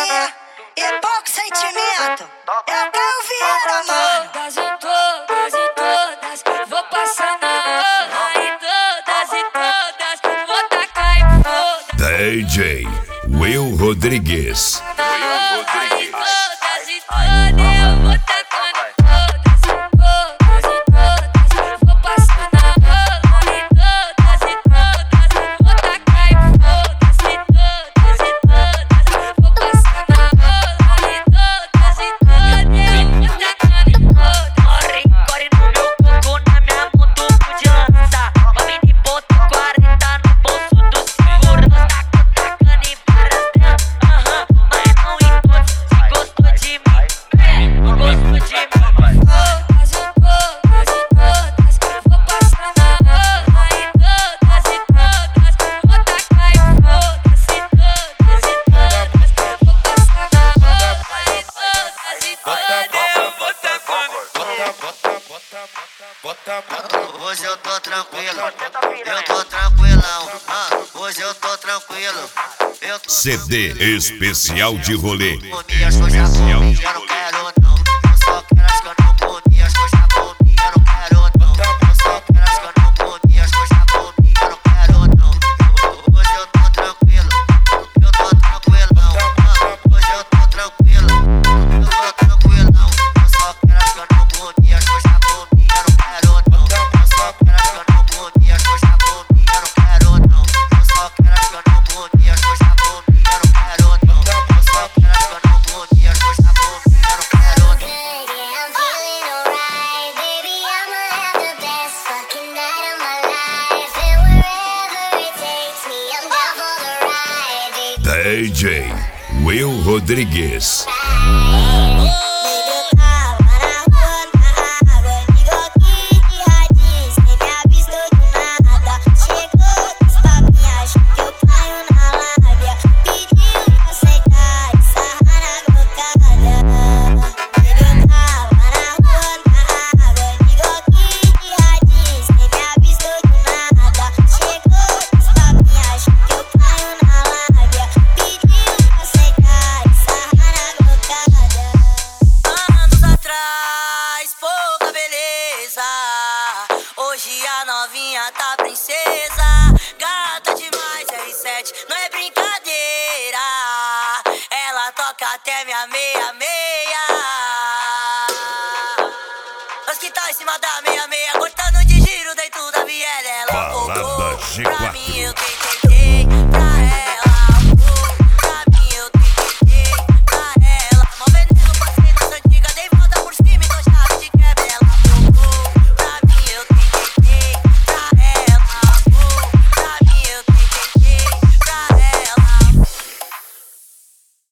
E pouco sentimento. Eu quero Vieira, mano. Todas e todas e todas, vou passar na onda. E todas vou tacar e foda. DJ Will Rodrigues. E todas e todas, eu vou tacando todas e todas, vou passar na onda. E todas, vou tacar e foda. E todas, vou passar na onda. E todas, eu vou tacando e foda. Corre no meu coco, na minha mão tubo de lança. Uma mini ponto 40 no bolso do segurança. Tacando em várias delas, mas não em todos. Se gostou de mim, não gostou de mim. Todas e todas, vou passar na onda. E todas, vou tacar e foda. E todas, vou passar na onda. E todas, eu vou tacando. Hoje eu tô tranquilo, eu tô tranquilão. Hoje eu tô tranquilo. Eu tô CD especial de rolê. comi as coisas comi, eu não quero não. Eu só quero as que eu não comi, as coisas comi, eu não quero não. Eu só quero as que eu não comi, as coisas comi, eu não quero não. Hoje eu tô tranquilo, eu tô tranquilão. Hoje eu tô tranquilo, eu tô tranquilão. Eu só quero as que eu não comi, as coisas comi, eu não quero não. Eu só quero as que eu não comi, as coisas comi, eu não quero não. Eu só quero as que eu não comi, as coisas comi, eu não quero não. Eu só quero as que eu não comi, as coisas comi, eu não quero não. I'm feeling alright, baby. I'ma have the best fucking night of my life, and wherever it takes me, I'm down for the ride, baby. DJ Will Rodrigues. Hoje a novinha tá princesa, gata demais, R7, não é brincadeira. Ela toca até minha meia-meia. Nós que tá em cima da meia-meia, cortando de giro dentro da viela. Ela Balada voltou G4. pra mim, eu tentei.